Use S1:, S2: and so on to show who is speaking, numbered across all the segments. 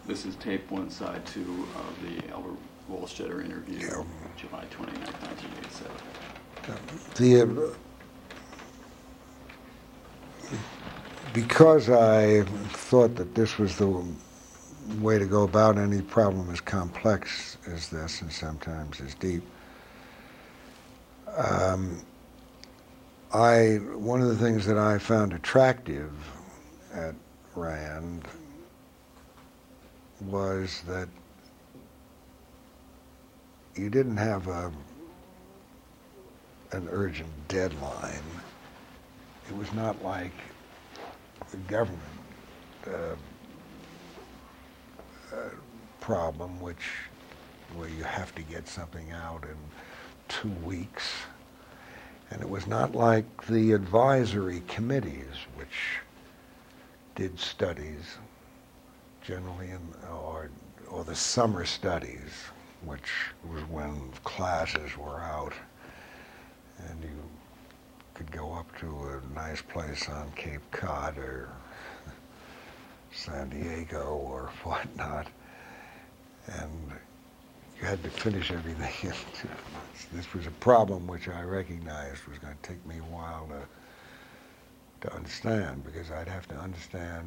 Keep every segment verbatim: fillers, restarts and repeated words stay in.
S1: This is tape one, side two of the Albert Wohlstetter interview,
S2: Yeah.
S1: July twenty-ninth, nineteen eighty-seven.
S2: The, uh, because I thought that this was the way to go about any problem as complex as this and sometimes as deep, um, I one of the things that I found attractive at Rand was that you didn't have a an urgent deadline. It was not like the government uh, uh, problem, which where you have to get something out in two weeks. And it was not like the advisory committees, which did studies generally in, or, or the summer studies, which was when classes were out and you could go up to a nice place on Cape Cod or San Diego or whatnot, and you had to finish everything in two months. This was a problem which I recognized was going to take me a while to, to understand, because I'd have to understand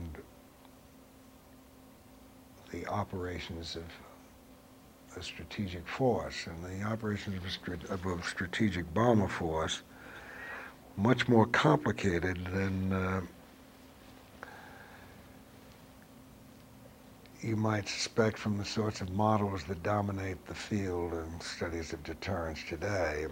S2: the operations of a strategic force, and the operations of a, strat- of a strategic bomber force much more complicated than uh, you might suspect from the sorts of models that dominate the field and studies of deterrence today.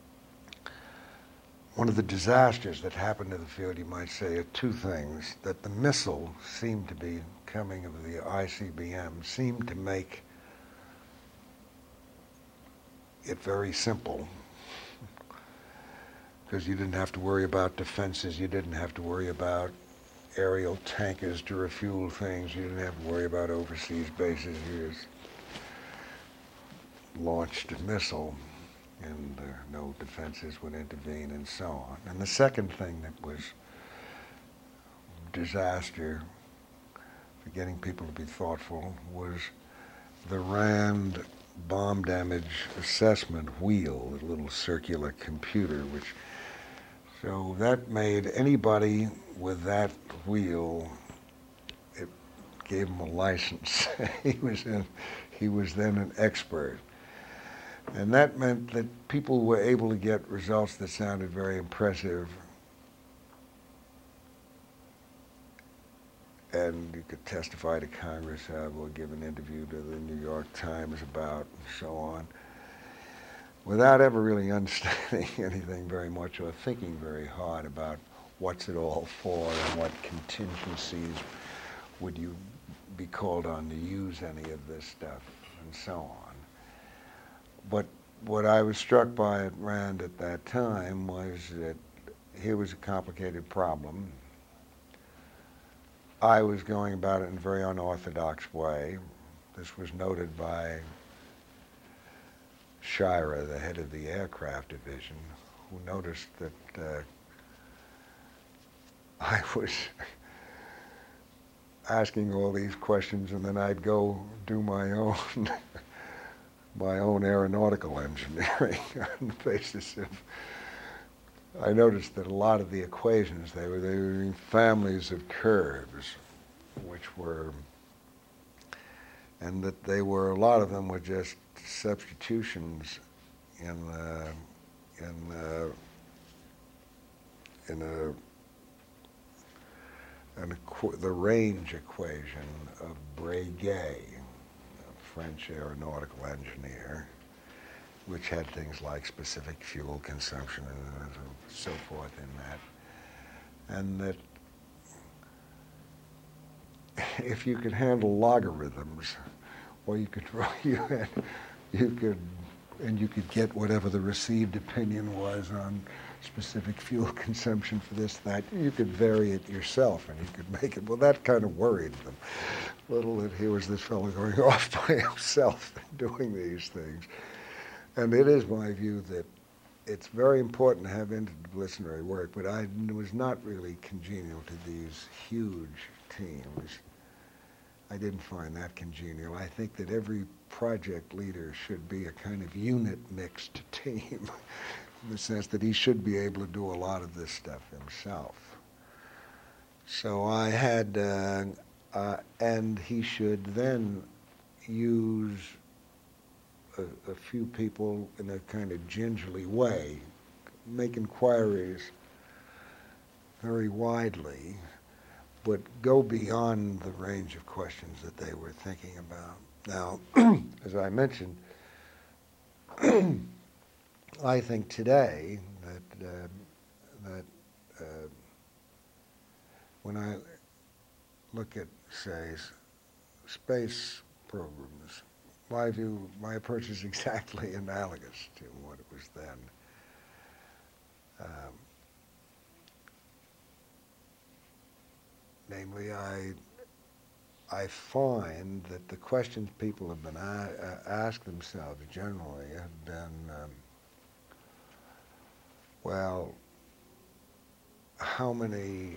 S2: One of the disasters that happened to the field, you might say, are two things: that the missile seemed to be coming of the I C B M, seemed to make it very simple, because you didn't have to worry about defenses, you didn't have to worry about aerial tankers to refuel things, you didn't have to worry about overseas bases, you just launched a missile and uh, no defenses would intervene and so on. And the second thing that was disaster for getting people to be thoughtful was the RAND bomb damage assessment wheel, the little circular computer, which, so that made anybody with that wheel, it gave him a license. he was in, he was then an expert. And that meant that people were able to get results that sounded very impressive, and you could testify to Congress, have, or give an interview to the New York Times about, and so on, without ever really understanding anything very much or thinking very hard about what's it all for and what contingencies would you be called on to use any of this stuff and so on. But what I was struck by at RAND at that time was that here was a complicated problem. I was going about it in a very unorthodox way. This was noted by Shira, the head of the aircraft division, who noticed that uh, I was asking all these questions, and then I'd go do my own my own aeronautical engineering on the basis of. I noticed that a lot of the equations, they were they were in families of curves, which were, and that they were, a lot of them were just substitutions in uh, in uh, in a an equ- the range equation of Breguet, a French aeronautical engineer, which had things like specific fuel consumption and so forth in that, and that if you could handle logarithms, or you could you had, you could and you could get whatever the received opinion was on specific fuel consumption for this, that, you could vary it yourself and you could make it. Well, that kind of worried them. Little that here was this fellow going off by himself doing these things. And it is my view that it's very important to have interdisciplinary work, but I was not really congenial to these huge teams. I didn't find that congenial. I think that every project leader should be a kind of unit mixed team in the sense that he should be able to do a lot of this stuff himself. So I had, uh, uh, and he should then use a, a few people in a kind of gingerly way, make inquiries very widely, but go beyond the range of questions that they were thinking about. Now, as I mentioned, I think today that uh, that uh, when I look at, say, s- space programs, my view, my approach is exactly analogous to what it was then. Um, namely, I I find that the questions people have been a- uh, asked themselves generally have been, um, well, how many,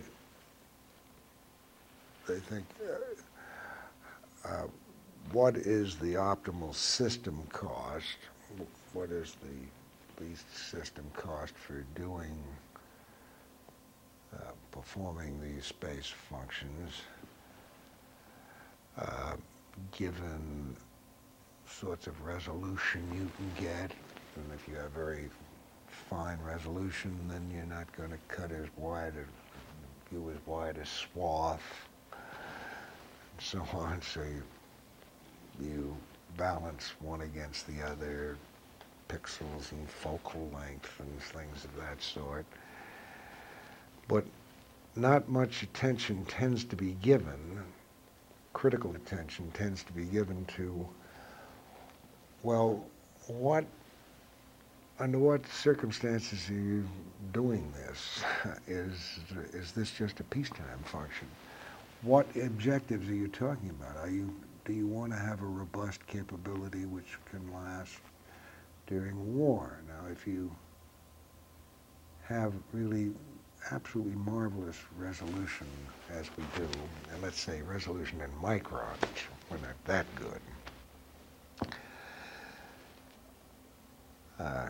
S2: they think, uh, uh, what is the optimal system cost? What is the least system cost for doing, uh, performing these space functions, uh, given sorts of resolution you can get? And if you have very fine resolution, then you're not going to cut as wide a view as wide a swath, and so on. So you, you balance one against the other, pixels and focal length and things of that sort. But not much attention tends to be given, critical attention tends to be given to, well, what, under what circumstances are you doing this? Is, is this just a peacetime function? What objectives are you talking about? Are you, do you want to have a robust capability which can last during war? Now, if you have really absolutely marvelous resolution, as we do, and let's say resolution in microns, we're not that good. Uh,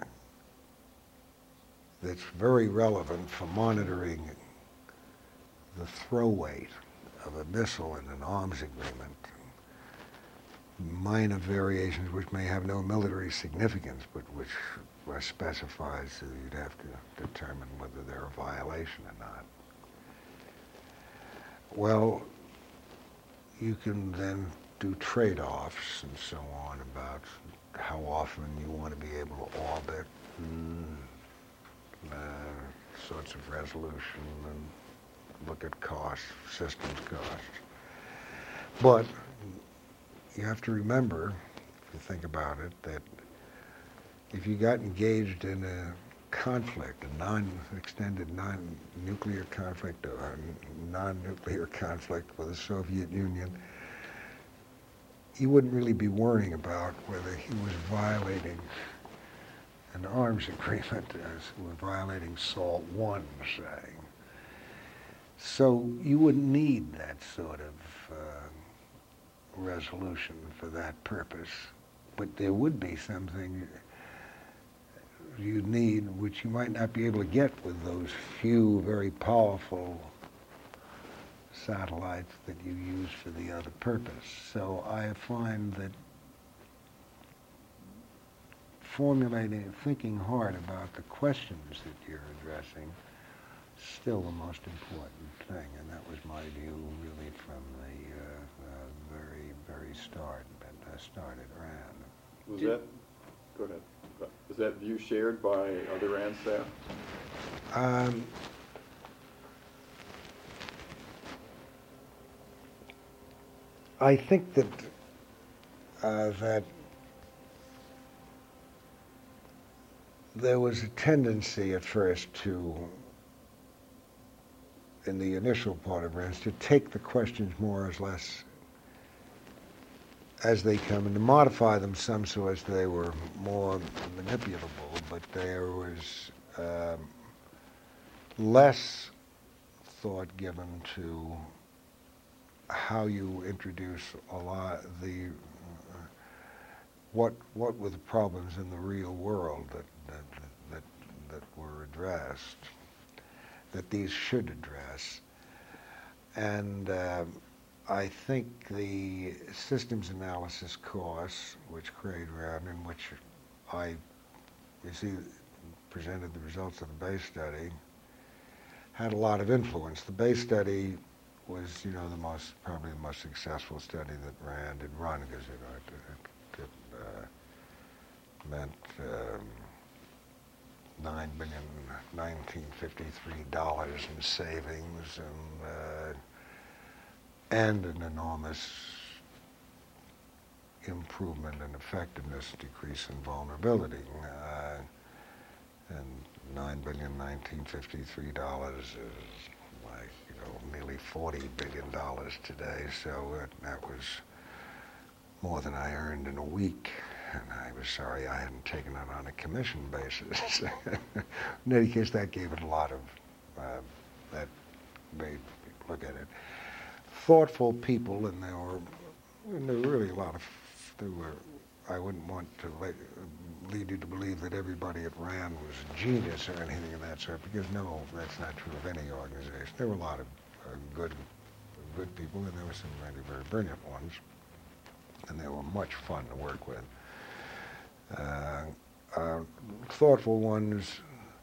S2: that's very relevant for monitoring the throw weight of a missile in an arms agreement. Minor variations which may have no military significance, but which uh, specifies that you'd have to determine whether they're a violation or not. Well, you can then do trade-offs and so on about how often you want to be able to orbit, and, uh, sorts of resolution, and look at cost, systems cost. But you have to remember, if you think about it, that if you got engaged in a conflict, a non-extended non-nuclear conflict or a non-nuclear conflict with the Soviet Union, you wouldn't really be worrying about whether he was violating an arms agreement as we're violating SALT one, say. So you wouldn't need that sort of uh, resolution for that purpose, but there would be something you need which you might not be able to get with those few very powerful satellites that you use for the other purpose. So I find that formulating, thinking hard about the questions that you're addressing is still the most important thing, and that was my view really from the uh, uh, very, very start, but uh, started around.
S1: Was that, go ahead. Was that view shared by other R A N staff?
S2: Um, I think that uh, that there was a tendency at first to, in the initial part of R A N S, to take the questions more or less as they come and to modify them some so as they were more manipulable, but there was um, less thought given to how you introduce a lot the what what were the problems in the real world that that that, that were addressed, that these should address. And uh, I think the systems analysis course, which Craig ran, in which I you see, presented the results of the base study, had a lot of influence. The base study was, you know, the most, probably the most successful study that Rand had run, because you know, it, it, it uh, meant um, nine billion nineteen fifty-three dollars in savings and uh, and an enormous improvement in effectiveness, decrease in vulnerability. Uh, and nine billion nineteen fifty-three dollars is like, you know, nearly forty billion dollars today. So that, that was more than I earned in a week. And I was sorry I hadn't taken it on a commission basis. In any case, that gave it a lot of, uh, that made people look at it. Thoughtful people, and there were, and there were really a lot of, there were, I wouldn't want to let, lead you to believe that everybody at RAND was a genius or anything of that sort, because no, that's not true of any organization. There were a lot of uh, good, good people, and there were some really very brilliant ones, and they were much fun to work with. Uh, uh, thoughtful ones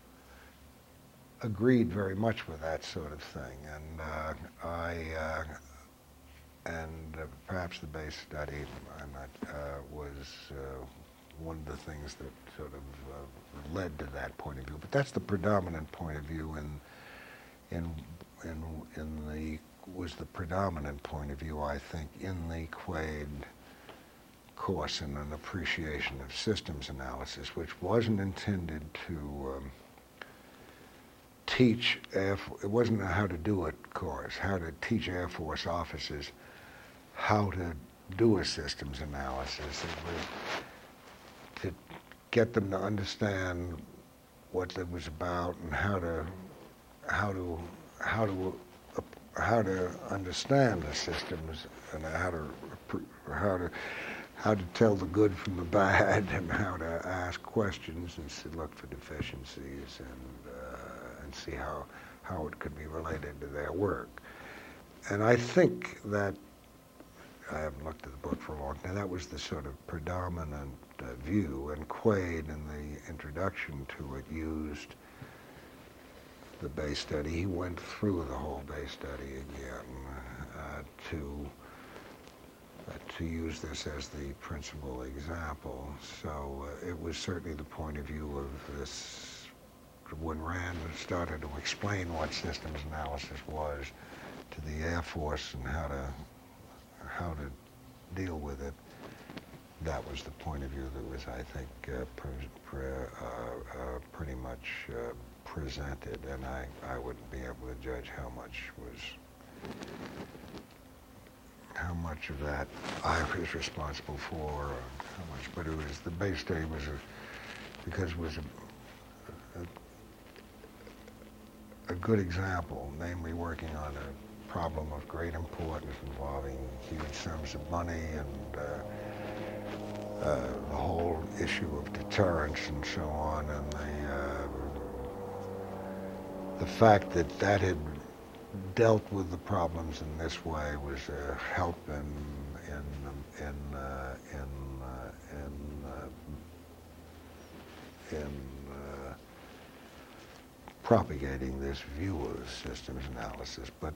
S2: agreed very much with that sort of thing, and uh, I, uh, and uh, perhaps the base study I'm not, uh, was uh, one of the things that sort of uh, led to that point of view. But that's the predominant point of view, in, in, in, in the, was the predominant point of view, I think, in the Quaid course in an appreciation of systems analysis, which wasn't intended to um, teach, Air, it wasn't a how to do it course, how to teach Air Force officers how to do a systems analysis. It was to get them to understand what it was about and how to, how to, how to, uh, how to understand the systems and how to, how to, how to tell the good from the bad, and how to ask questions and look for deficiencies, and uh, and see how how it could be related to their work. And I think that, I haven't looked at the book for a long time, that was the sort of predominant uh, view, and Quaid in the introduction to it used the base study. He went through the whole base study again uh, to Uh, to use this as the principal example. So uh, it was certainly the point of view of this, when Rand started to explain what systems analysis was to the Air Force and how to, how to deal with it, that was the point of view that was, I think, uh, pre pre uh, uh, pretty much uh, presented, and I, I wouldn't be able to judge how much was how much of that I was responsible for, or how much, but it was, the base study was, a, because it was a, a, a good example, namely working on a problem of great importance involving huge sums of money and uh, uh, the whole issue of deterrence and so on, and the, uh, the fact that that had dealt with the problems in this way was a help in in in uh, in uh, in uh, in uh, propagating this view of systems analysis. But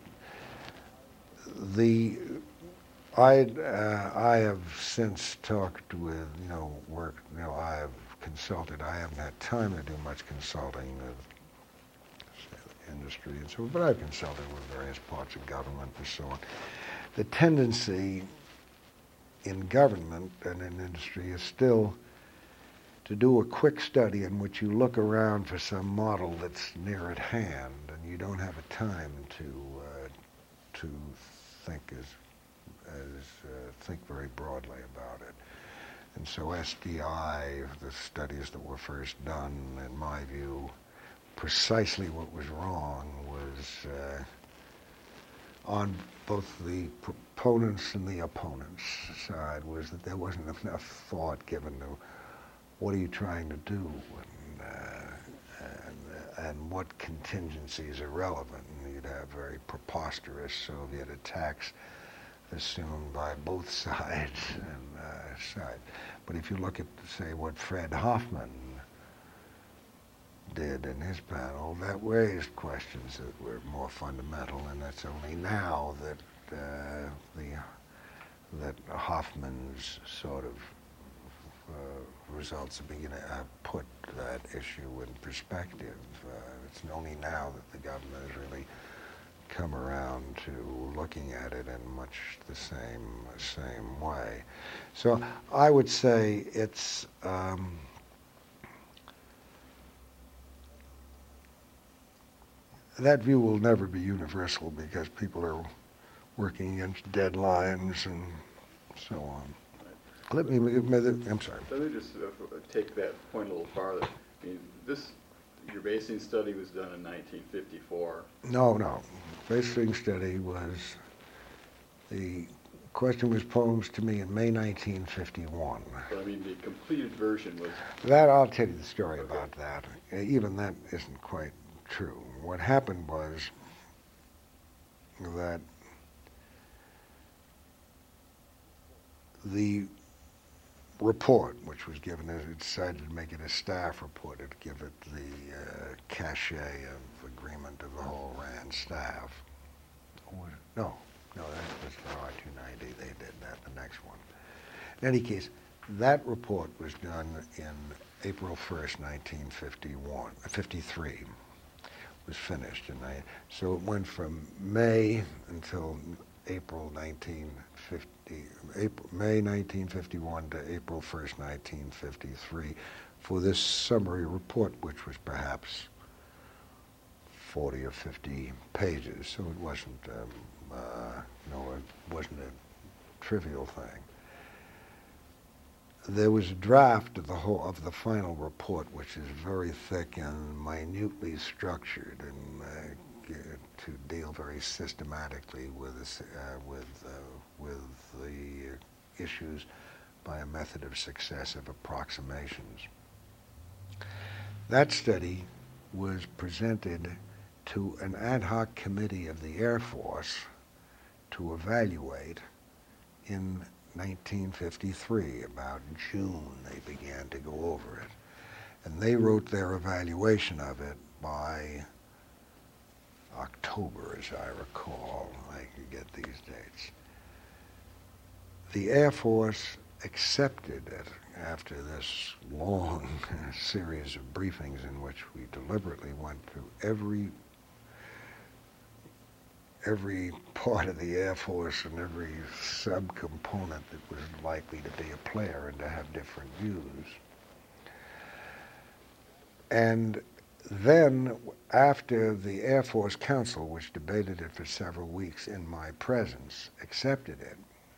S2: the I uh, I have since talked with, you know, work, you know, I have consulted. I haven't had time to do much consulting of industry and so on, but I've consulted with various parts of government and so on. The tendency in government and in industry is still to do a quick study in which you look around for some model that's near at hand, and you don't have a time to uh, to think as as uh, think very broadly about it. And so S D I, the studies that were first done, in my view, precisely what was wrong was uh, on both the proponents and the opponents' side was that there wasn't enough thought given to what are you trying to do and, uh, and, and what contingencies are relevant. And you'd have very preposterous Soviet attacks assumed by both sides and uh, side. But if you look at, say, what Fred Hoffman did in his panel, that raised questions that were more fundamental, and it's only now that uh, the that Hoffman's sort of uh, results are beginning to uh, put that issue in perspective. Uh, it's only now that the government has really come around to looking at it in much the same same way. So I would say it's um, that view will never be universal because people are working against deadlines and so on. Let me, I'm sorry.
S1: Let me just uh, take that point a little farther. I mean, this, your basing study was done in nineteen fifty-four.
S2: No, no. Basing study was, the question was posed to me in May nineteen fifty-one.
S1: But I mean, the completed version was...
S2: That, I'll tell you the story
S1: Okay.
S2: about that. Even that isn't quite true. What happened was that the report, which was given, it decided to make it a staff report, to give it the uh, cachet of agreement of the whole RAND staff. Or, no, no, that was for R two ninety. They did that, the next one. In any case, that report was done in April first, nineteen fifty-one, fifty-three. Was finished, and I, so it went from May until April nineteen fifty, April, May nineteen fifty-one to April first, nineteen fifty-three, for this summary report, which was perhaps forty or fifty pages. So it wasn't, um, uh, no, it wasn't a trivial thing. There was a draft of the whole of the final report, which is very thick and minutely structured, and uh, to deal very systematically with this, uh, with uh, with the issues by a method of successive approximations. That study was presented to an ad hoc committee of the Air Force to evaluate in nineteen fifty-three. About June, they began to go over it. And they wrote their evaluation of it by October, as I recall. I can get these dates. The Air Force accepted it after this long series of briefings in which we deliberately went through every every part of the Air Force and every subcomponent that was likely to be a player and to have different views. And then, after the Air Force Council, which debated it for several weeks in my presence, accepted it,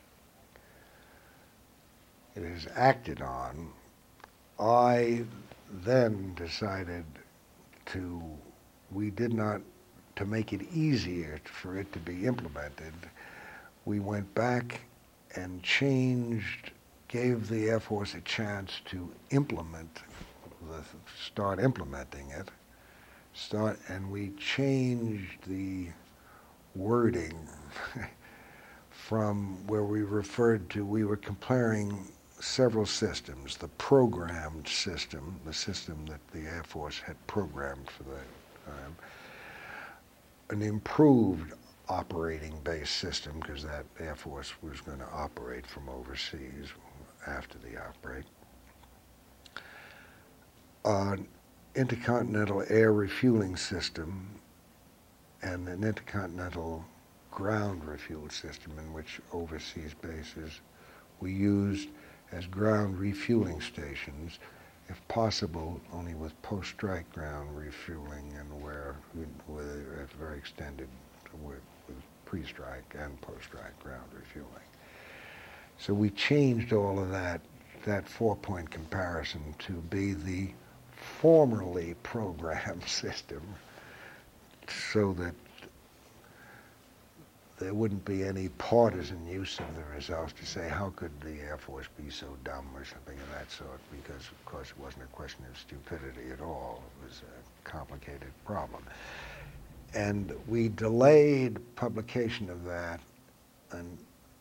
S2: it is acted on, I then decided to, we did not, to make it easier for it to be implemented, we went back and changed, gave the Air Force a chance to implement, the, start implementing it, start, and we changed the wording from where we referred to, we were comparing several systems, the programmed system, the system that the Air Force had programmed for the time, an improved operating-based system, because that Air Force was going to operate from overseas after the outbreak, an intercontinental air refueling system, and an intercontinental ground refuel system in which overseas bases we used as ground refueling stations, if possible, only with post-strike ground refueling, and where with a very extended with, with pre-strike and post-strike ground refueling. So we changed all of that, that four-point comparison to be the formerly programmed system, so that there wouldn't be any partisan use of the results to say how could the Air Force be so dumb or something of that sort, because of course it wasn't a question of stupidity at all. It was a complicated problem. And we delayed publication of that, and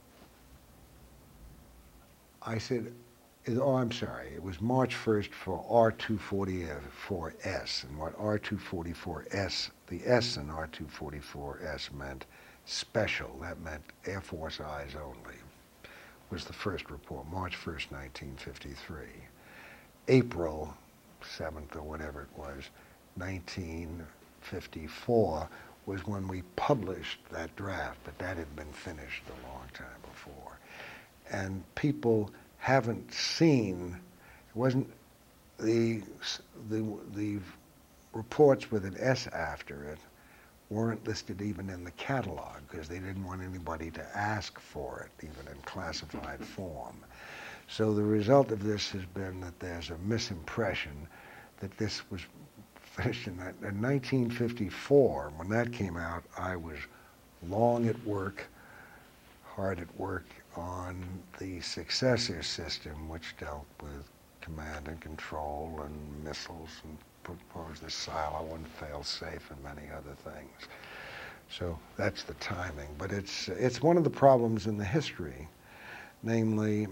S2: I said, oh, I'm sorry, it was March first for R two forty-four S, and what R two forty-four S, the S in R two forty-four S meant special. That meant Air Force eyes only, was the first report, March first, nineteen fifty-three. April seventh, or whatever it was, nineteen fifty-four, was when we published that draft, but that had been finished a long time before. And people haven't seen, it wasn't, the, the, the reports with an S after it weren't listed even in the catalog because they didn't want anybody to ask for it, even in classified form. So the result of this has been that there's a misimpression that this was finished in, that, in nineteen fifty-four. When that came out, I was long at work, hard at work on the successor system, which dealt with command and control and missiles and proposed the silo and fail-safe and many other things. So that's the timing. But it's, it's one of the problems in the history, namely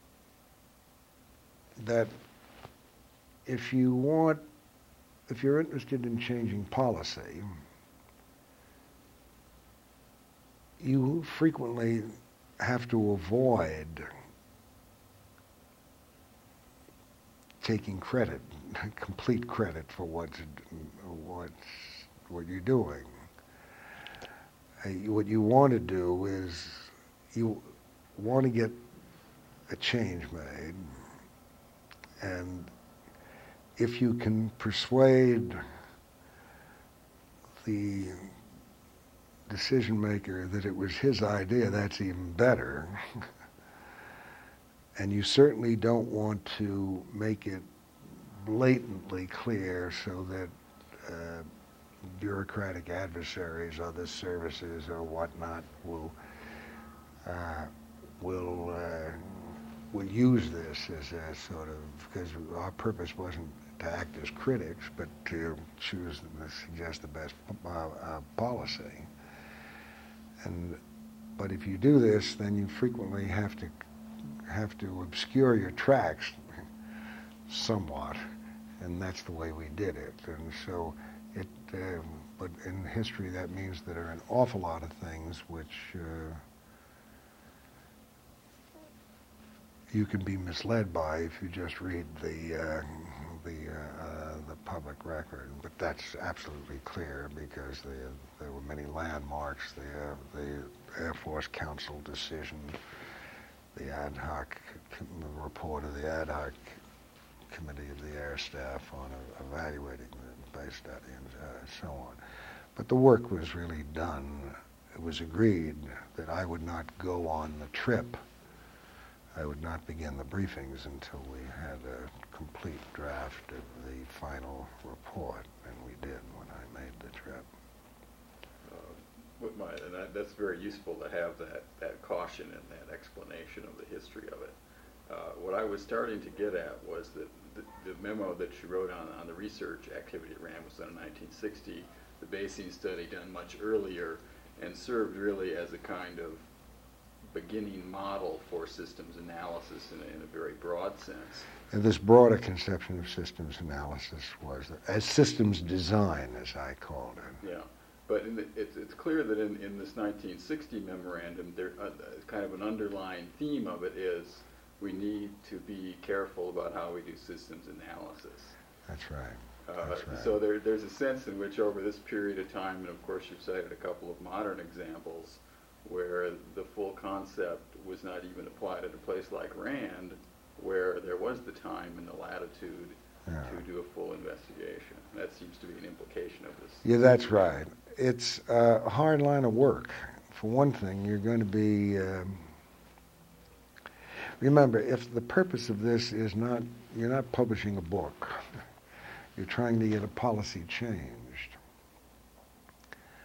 S2: that if you want, if you're interested in changing policy, you frequently have to avoid taking credit, complete credit for what's, what's, what you're doing. Uh, what you want to do is you want to get a change made, and if you can persuade the decision maker that it was his idea, that's even better. And you certainly don't want to make it blatantly clear so that uh, bureaucratic adversaries, other services or whatnot will uh, will uh, will use this as a sort of, because our purpose wasn't to act as critics, but to choose and suggest the best uh, uh, policy. And but if you do this, then you frequently have to have to obscure your tracks somewhat, and that's the way we did it. And so it, uh, but in history that means that there are an awful lot of things which uh, you can be misled by if you just read the uh, the uh, uh, the public record. But that's absolutely clear because the, there were many landmarks. The uh, the Air Force Council decision, the ad hoc the report of the ad hoc committee of the Air Staff on uh, evaluating the base study and uh, so on. But the work was really done. It was agreed that I would not go on the trip. I would not begin the briefings until we had a complete draft of the final report, and we did when I made the trip.
S1: Uh, what my, and that, that's very useful to have that, that caution and that explanation of the history of it. Uh, what I was starting to get at was that the, the memo that you wrote on, on the research activity at RAM was done in nineteen sixty, the basing study done much earlier, and served really as a kind of beginning model for systems analysis in a, in a very broad sense.
S2: And this broader conception of systems analysis was, as systems design, as I called it.
S1: Yeah, but in the, it's, it's clear that in, in this nineteen sixty memorandum, there uh, kind of an underlying theme of it is we need to be careful about how we do systems analysis.
S2: That's right.
S1: Uh,
S2: That's right.
S1: So there, there's a sense in which over this period of time, and of course you've cited a couple of modern examples, where the full concept was not even applied at a place like RAND, where there was the time and the latitude yeah. to do a full investigation. That seems to be an implication of this.
S2: Yeah, that's right. It's uh, a hard line of work. For one thing, you're going to be... Um, remember, if the purpose of this is not... You're not publishing a book. You're trying to get a policy changed.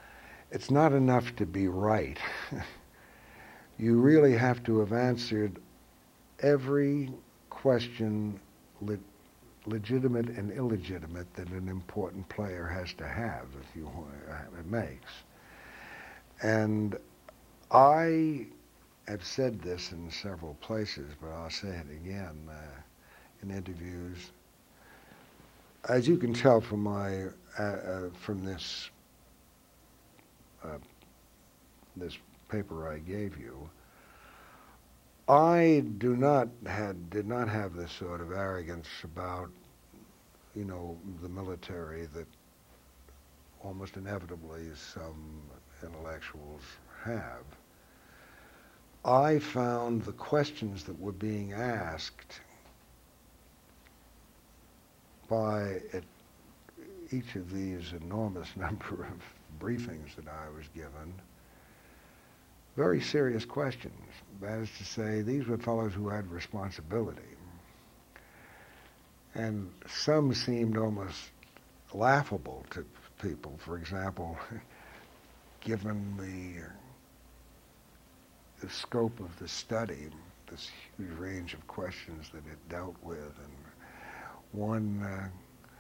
S2: it's not enough to be right. You really have to have answered every question, le- legitimate and illegitimate, that an important player has to have if you uh, it makes. And I have said this in several places, but I'll say it again uh, in interviews. As you can tell from my uh, uh, from this uh, this paper I gave you, I do not had did not have this sort of arrogance about, you know, the military that almost inevitably some intellectuals have. I found the questions that were being asked by at each of these enormous number of briefings that I was given very serious questions. That is to say, these were fellows who had responsibility. And some seemed almost laughable to people. For example, given the, the scope of the study, this huge range of questions that it dealt with, and one, uh,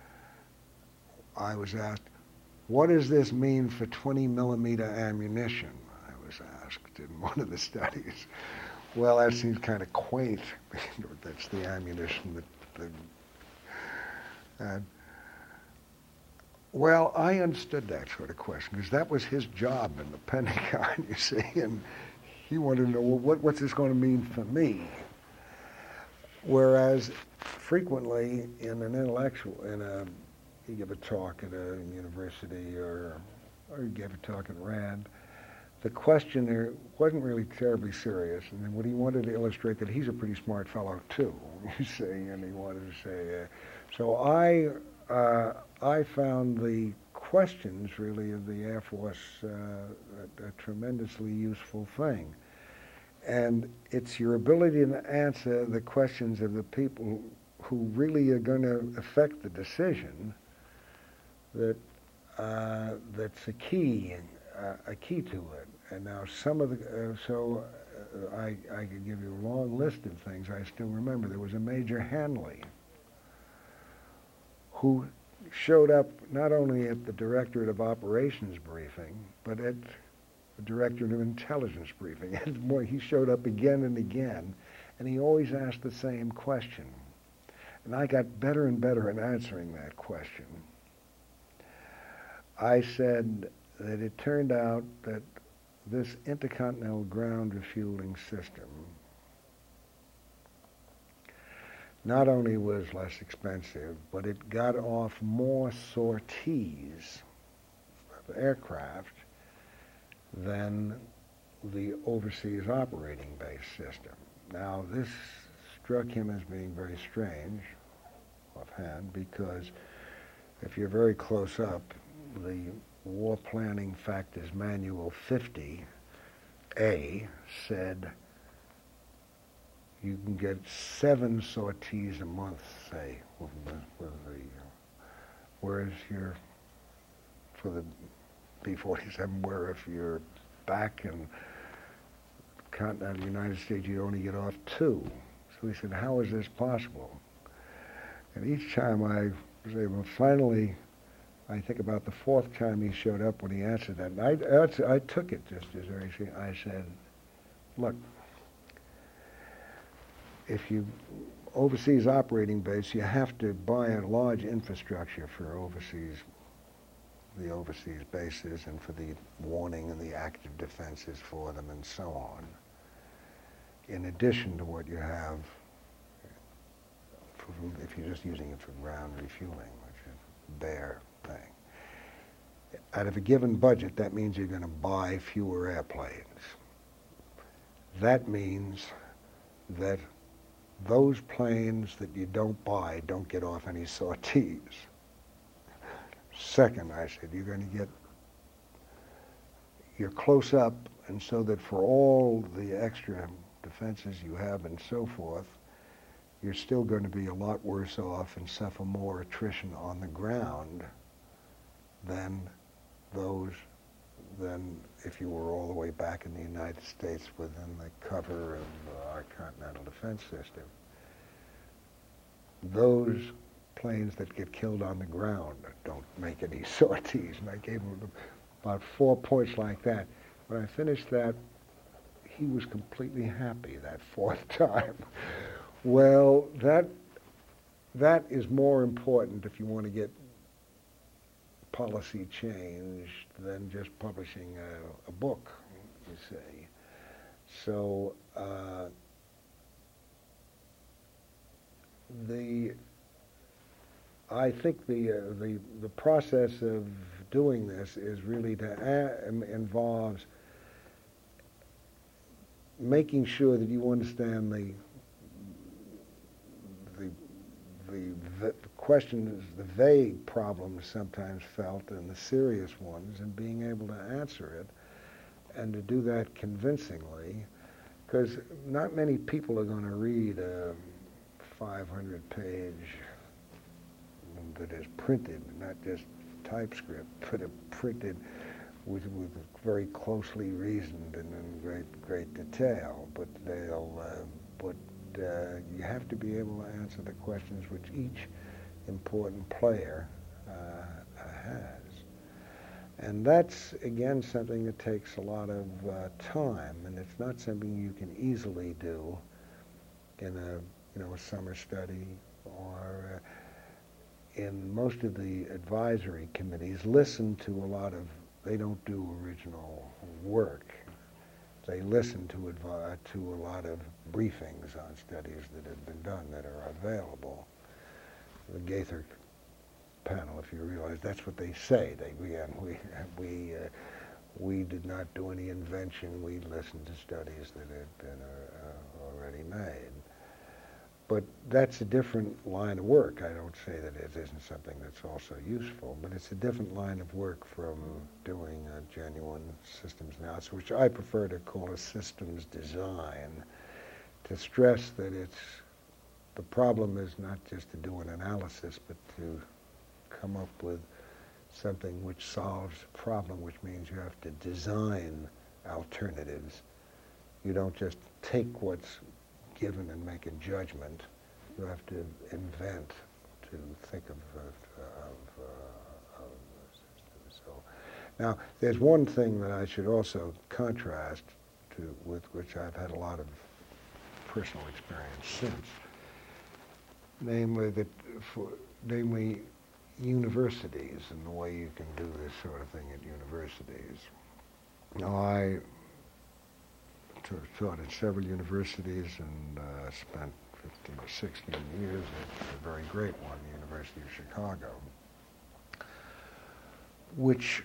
S2: I was asked, what does this mean for twenty millimeter ammunition? I was asked in one of the studies. Well, that seems kind of quaint. That's the ammunition that, that and, well, I understood that sort of question because that was his job in the Pentagon, you see, and he wanted to know, well, what, what's this going to mean for me? Whereas frequently in an intellectual, in a, you give a talk at a university or, or you give a talk at Rand, the questioner wasn't really terribly serious, and then what he wanted to illustrate that he's a pretty smart fellow too, you see, and he wanted to say, uh, so I, uh, I found the questions really of the Air Force uh, a, a tremendously useful thing. And it's your ability to answer the questions of the people who really are going to affect the decision that uh, that's a key, uh, a key to it. And now some of the, uh, so uh, I, I could give you a long list of things I still remember. There was a Major Hanley who showed up not only at the Directorate of Operations briefing, but at the Directorate of Intelligence briefing. And more, he showed up again and again, and he always asked the same question. And I got better and better at answering that question. I said that it turned out that this intercontinental ground refueling system not only was less expensive, but it got off more sorties of aircraft than the overseas operating base system. Now, this struck him as being very strange offhand, because if you're very close up, the War Planning Factors Manual fifty A said you can get seven sorties a month, say, with, with the, whereas you're, for the B forty-seven, where if you're back in the continental United States, you only get off two. So he said, how is this possible? And each time I was able, finally, I think about the fourth time he showed up when he answered that, and I, I took it just as very seriously. I said, look, if you, overseas operating base, you have to buy a large infrastructure for overseas, the overseas bases, and for the warning and the active defenses for them and so on, in addition to what you have for, if you're just using it for ground refueling, which is a bare thing. Out of a given budget, that means you're going to buy fewer airplanes. That means that those planes that you don't buy don't get off any sorties. Second, I said, you're going to get, you're close up, and so that for all the extra defenses you have and so forth, you're still going to be a lot worse off and suffer more attrition on the ground than those than if you were all the way back in the United States within the cover of uh, our continental defense system. Those planes that get killed on the ground don't make any sorties, and I gave him about four points like that. When I finished that, he was completely happy that fourth time. Well, that that is more important if you want to get policy changed than just publishing a, a book, you see. So uh, the I think the uh, the the process of doing this is really to a- involves making sure that you understand the the the, the questions, the vague problems sometimes felt, and the serious ones, and being able to answer it, and to do that convincingly, because not many people are going to read a five hundred page that is printed, not just typescript, but a printed with, with very closely reasoned and in great great detail. But they'll, uh, but uh, you have to be able to answer the questions which each important player uh, has, and that's again something that takes a lot of uh, time, and it's not something you can easily do in a you know a summer study or. Uh, in most of the advisory committees, listen to a lot of, they don't do original work. They listen to advi- to a lot of briefings on studies that have been done that are available. The Gaither panel, if you realize, that's what they say. They, we, we, we, uh, we did not do any invention. We listened to studies that had been uh, already made. But that's a different line of work. I don't say that it isn't something that's also useful, but it's a different line of work from doing a genuine systems analysis, which I prefer to call a systems design, to stress that it's, the problem is not just to do an analysis, but to come up with something which solves a problem, which means you have to design alternatives. You don't just take what's given and make a judgment. You have to invent, to think of, of, of, uh, of systems. So, now, there's one thing that I should also contrast to, with which I've had a lot of personal experience since, namely that, for, namely universities and the way you can do this sort of thing at universities. Now, I taught at several universities and uh, spent fifteen or sixteen years at a very great one, the University of Chicago, which,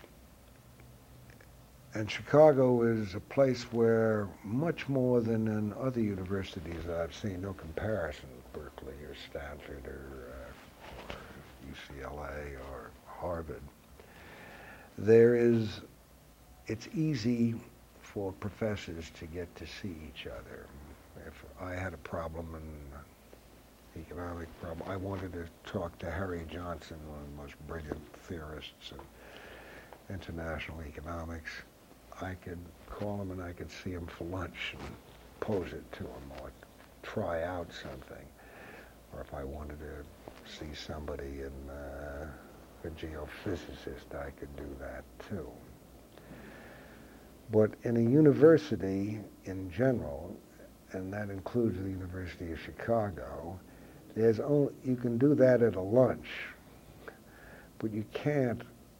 S2: and Chicago is a place where much more than in other universities I've seen, no comparison with Berkeley or Stanford or, uh, or U C L A or Harvard, there is, it's easy for professors to get to see each other. If I had a problem, an economic problem, I wanted to talk to Harry Johnson, one of the most brilliant theorists in international economics. I could call him and I could see him for lunch and pose it to him or try out something. Or if I wanted to see somebody in uh, a geophysicist, I could do that too. But in a university in general, and that includes the University of Chicago, there's only, you can do that at a lunch, but you can't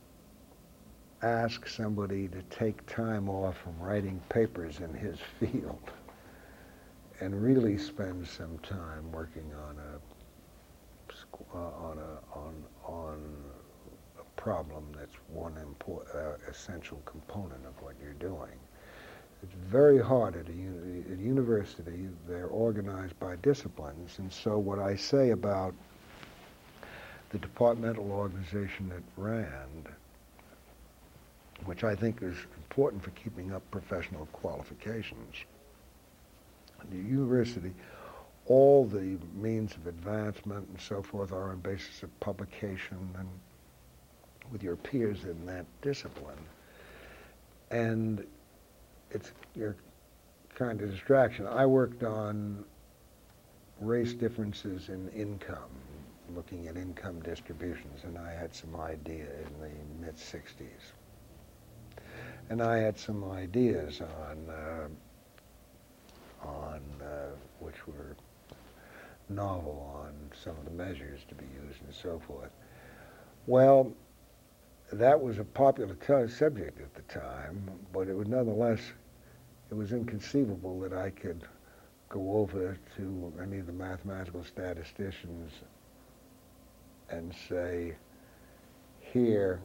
S2: ask somebody to take time off from writing papers in his field and really spend some time working on a uh, on a on on a problem that's one import, uh, essential component of what you're doing. It's very hard at a, uni- at a university. They're organized by disciplines, and so what I say about the departmental organization at RAND, which I think is important for keeping up professional qualifications. At the university, all the means of advancement and so forth are on basis of publication and with your peers in that discipline. and it's your kind of distraction. I worked on race differences in income, looking at income distributions, and I had some idea in the mid-sixties. And I had some ideas on, uh, on uh, which were novel on some of the measures to be used and so forth. Well, that was a popular t- subject at the time, but it was nonetheless, it was inconceivable that I could go over to any of the mathematical statisticians and say, here,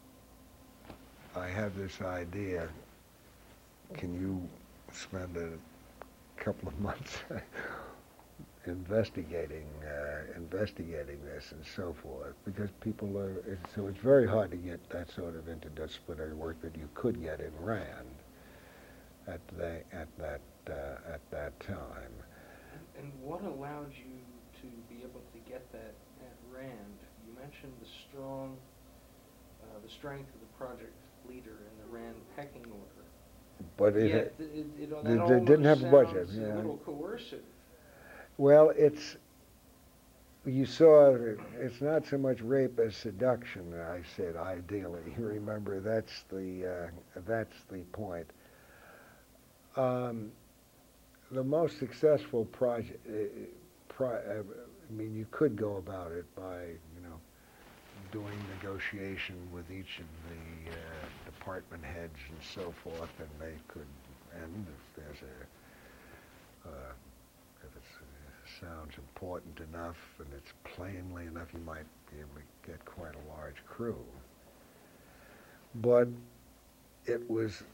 S2: I have this idea, can you spend a couple of months investigating uh, investigating this and so forth, because people are, it's, so it's very hard to get that sort of interdisciplinary work that you could get in RAND at, the, at, that, uh, at that time.
S3: And, and what allowed you to be able to get that at RAND? You mentioned the strong, uh, the strength of the project leader in the RAND pecking order.
S2: But it,
S3: Yet, it, it, it,
S2: they,
S3: that
S2: they didn't have a budget.
S3: sounds
S2: Yeah.
S3: a little coercive.
S2: Well, it's, you saw, it's not so much rape as seduction, I said, ideally. Remember, that's the, uh, that's the point. Um, the most successful project, uh, pro, uh, I mean, you could go about it by, you know, doing negotiation with each of the uh, department heads and so forth, and they could, and if there's a, uh, if it's, it sounds important enough and it's plainly enough, you might be able to get quite a large crew. But it was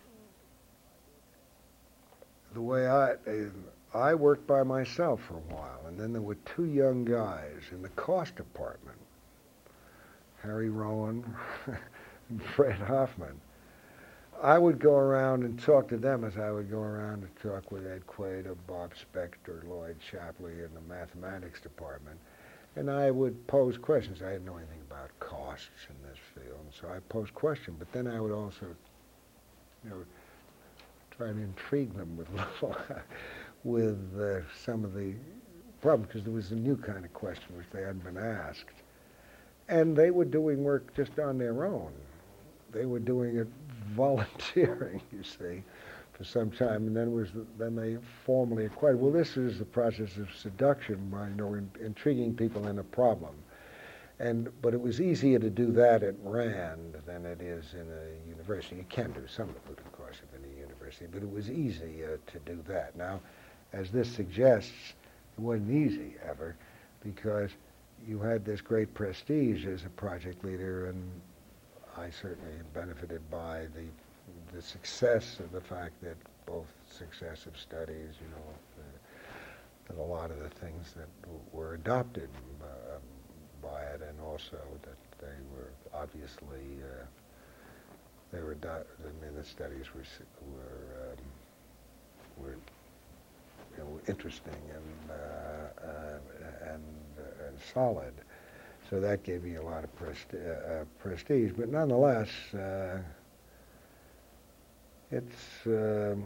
S2: the way I, I worked by myself for a while, and then there were two young guys in the cost department, Harry Rowan and Fred Hoffman. I would go around and talk to them as I would go around and talk with Ed Quaid or Bob Spector, Lloyd Shapley in the mathematics department. And I would pose questions. I didn't know anything about costs in this field, and so I posed questions. But then I would also, you know, try and intrigue them with with uh, some of the problems, because there was a new kind of question which they hadn't been asked. And they were doing work just on their own. They were doing it volunteering, you see, for some time, and then was then they formally acquired. Well, this is the process of seduction, by, you know, in, intriguing people in a problem. And but it was easier to do that at RAND than it is in a university. You can do some of it, of course, in a university, but it was easy uh, to do that. Now, as this suggests, it wasn't easy ever, because you had this great prestige as a project leader, and I certainly benefited by the the success of the fact that both successive studies, you know, the, that a lot of the things that w- were adopted uh, by it, and also that they were obviously uh, they were ado- I mean, the studies were were um, were you know, interesting and uh, uh, and uh, and solid. So that gave me a lot of presti- uh, uh, prestige, but nonetheless, uh, it's um,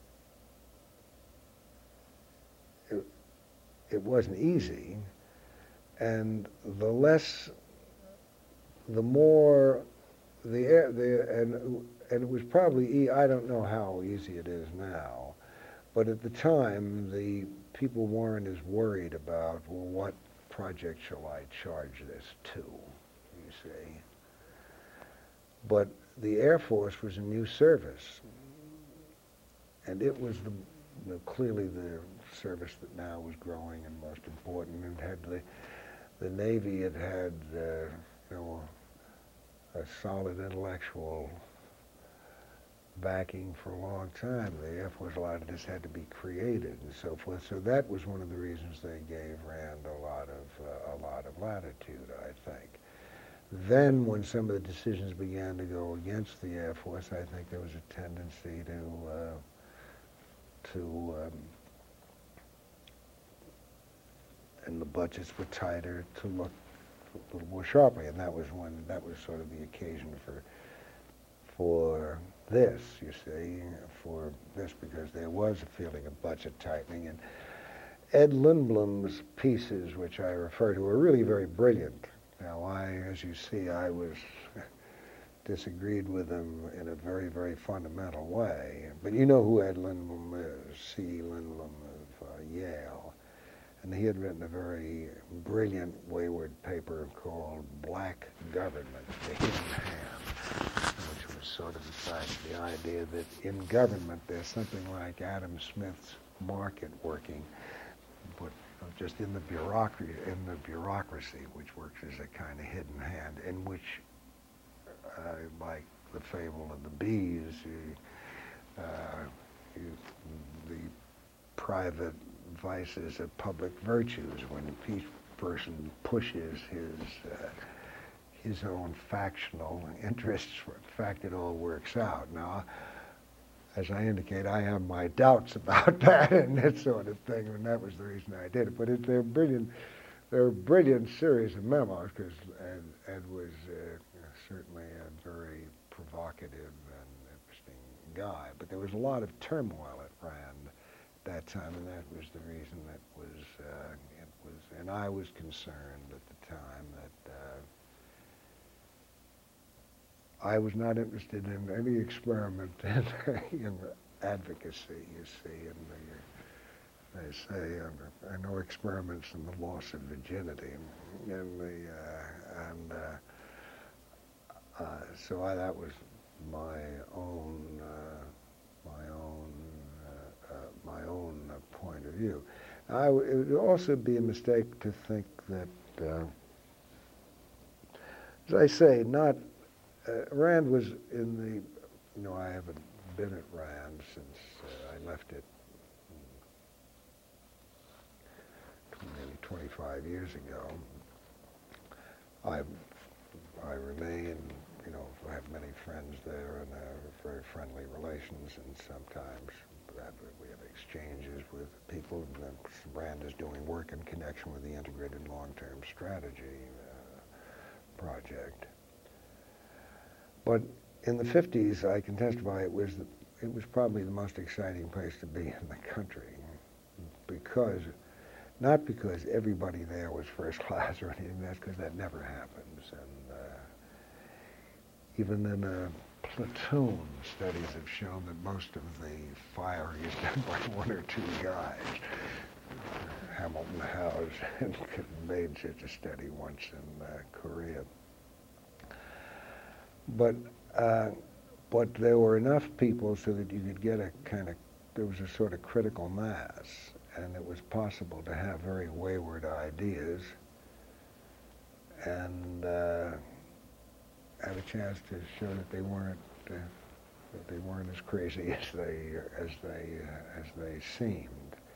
S2: it, it wasn't easy, and the less, the more, the air, the and and it was probably e- I don't know how easy it is now, but at the time the people weren't as worried about, well, what project shall I charge this to, you see. But the Air Force was a new service, and it was the, you know, clearly the service that now was growing and most important, and had the, the Navy had had, uh, you know, a solid intellectual backing for a long time. The Air Force, a lot of this had to be created and so forth. So that was one of the reasons they gave RAND a lot of uh, a lot of latitude, I think. Then, when some of the decisions began to go against the Air Force, I think there was a tendency to uh, to um, and the budgets were tighter, to look a little more sharply, and that was when that was sort of the occasion for for this, you see, for this, because there was a feeling of budget tightening. And Ed Lindblom's pieces, which I refer to, are really very brilliant. Now, I, as you see, I was disagreed with him in a very, very fundamental way. But you know who Ed Lindblom is, C E Lindblom of uh, Yale. And he had written a very brilliant wayward paper called Black Government, The Hidden Hand, which was sort of, in fact, the idea that in government there's something like Adam Smith's market working, but just in the bureaucracy, in the bureaucracy, which works as a kind of hidden hand, in which, uh, like the fable of the bees, you, uh, you, the private vices of public virtues, when each person pushes his uh, his own factional interests. In fact, it all works out. Now, as I indicate, I have my doubts about that and that sort of thing, and that was the reason I did it. But it, they're brilliant. They're a brilliant series of memoirs, because Ed, Ed was uh, certainly a very provocative and interesting guy. But there was a lot of turmoil at Rand that time, and that was the reason that was uh, it was. And I was concerned at the time that. Uh, I was not interested in any experiment in, in advocacy, you see, and the, they say, uh, I know experiments in the loss of virginity, and the, uh, and uh, uh, so I, that was my own, uh, my own, uh, uh, my own uh, point of view. I w- it would also be a mistake to think that, uh, as I say, not. Uh, Rand was in the, you know, I haven't been at Rand since uh, I left it maybe twenty-five years ago. I I remain, you know, I have many friends there and uh, very friendly relations, and sometimes that we have exchanges with people. Rand is doing work in connection with the Integrated Long-Term Strategy uh, project. But in the fifties, I can testify it was the, it was probably the most exciting place to be in the country, because not because everybody there was first class or anything. That's because that never happens. And uh, even in a platoon, studies have shown that most of the firing is done by one or two guys. Hamilton House made such a study once in uh, Korea. But uh, but there were enough people so that you could get a kind of, there was a sort of critical mass, and it was possible to have very wayward ideas and uh, have a chance to show that they weren't uh, that they weren't as crazy as they as they uh, as they seemed.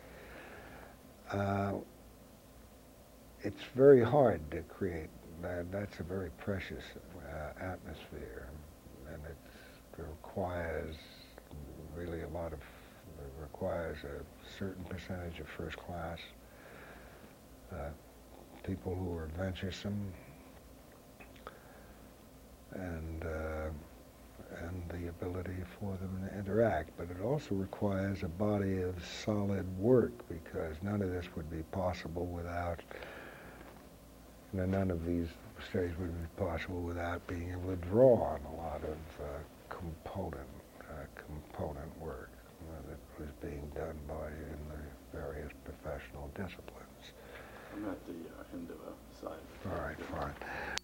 S2: Uh, it's very hard to create. That, that's a very precious uh, atmosphere, and it's, it requires really a lot of, it requires a certain percentage of first class uh, people who are venturesome and uh, and the ability for them to interact. But it also requires a body of solid work, because none of this would be possible without Now, none of these studies would be possible without being able to draw on a lot of uh, component uh, component work uh, that was being done by in the various professional disciplines.
S1: I'm at the uh, end of a side.
S2: All right, fine.